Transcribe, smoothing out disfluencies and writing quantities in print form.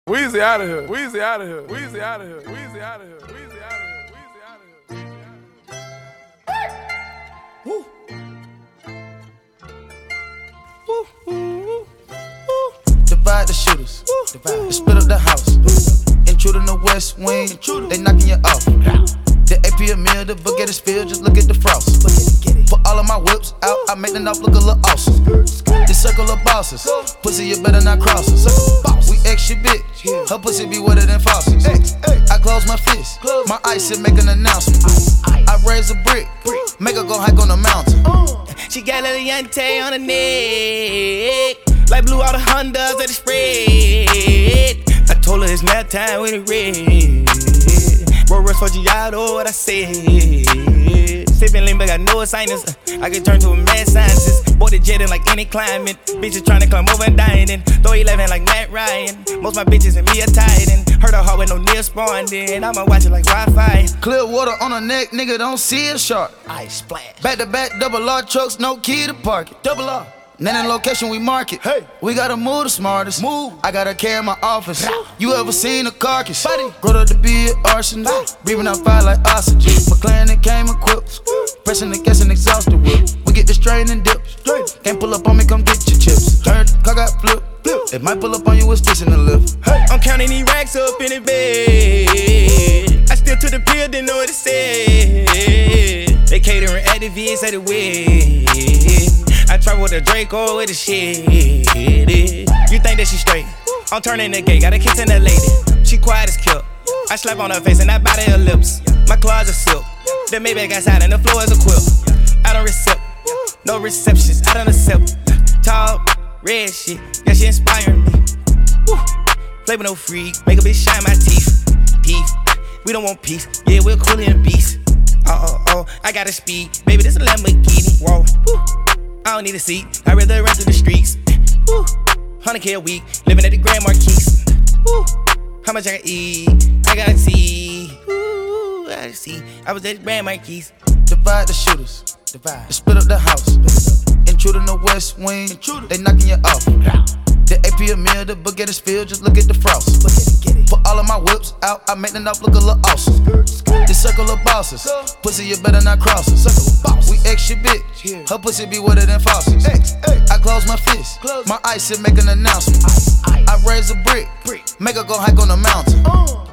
Weezy out of here. Weezy out of here. Weezy out of here. Weezy out of here. Weezy out of here. Weezy out of here. Woo. Woo. Woo. Divide the shooters. Divide. Split up the house. Intruder in the west wing. They knocking you off. The AP a meal, the book get it spilled. Just look at the frost. Put all of my whips out. I make the knife look a little awesome. This circle of bosses. Pussy, you better not cross us. We extra bitch. Her pussy be wetter than faucets. I close my fist. My ice and make an announcement. I raise a brick. Make her go hike on the mountain. She got a Yante on her neck, like blue all the Hondas that it spread. I told her it's nap time with it red. Bro, rush for Giotto, what I said. Sippin' lean, but got no sinus. I can turn to a mad scientist. Boy, the jetting like any climate. Bitches tryna climb over and dying. Throw 11 like Matt Ryan. Most my bitches and me are tied in. Heard her heart with no nail spawned in. I'ma watch it like Wi-Fi. Clear water on her neck, nigga, don't see a shark. Ice splash. Back to back, double R trucks, no key to park it. Double R. Then in location we mark it. Hey, we gotta move the smartest. Move. I gotta carry my office. You ever seen a carcass? Grow up to be an arsonist. Breathing out fire like oxygen. McLaren that came equipped. Pressing the gas and exhaust the whip. We get the strain and dip. Can't pull up on me, come get your chips. Heard the car got flipped. It might pull up on you with sticks in the lift. I'm counting these racks up in the bed. I still took the pill, didn't know what it said. They catering at the VS at the wedding. I travel with a Draco with a shit. You think that she straight? I'm turning the gate, got a kiss in that lady. She quiet as kill. I slap on her face and I bite her lips. My closet silk. The Maybach outside and the floor is a quilt. I don't accept, no receptions, I don't accept. Tall, red shit, yeah, she inspiring me. Woo. Flavor no freak, make a bitch shine my teeth. Peace, we don't want peace, yeah, we're cool in beast. Oh, I gotta speed, baby, this a Lamborghini. Whoa, woo. I don't need a seat, I'd rather run through the streets. Woo. 100K a week, living at the Grand Marquis. Woo. How much I can eat? I gotta see. Ooh, I gotta see. I was at the Grand Marquis. Divide the shooters. Divide. Split up the house. Intruder in the west wing. They knocking you off. The AP a meal, the book get it spilled. Just look at the frost. Put all of my whips out. I make the knife look a little awesome. This circle of bosses. Pussy, you better not cross us. We extra bitch. Her pussy be wetter than faucets. I close my fist. My ice and make an announcement. I raise a brick. Make her go hike on the mountain.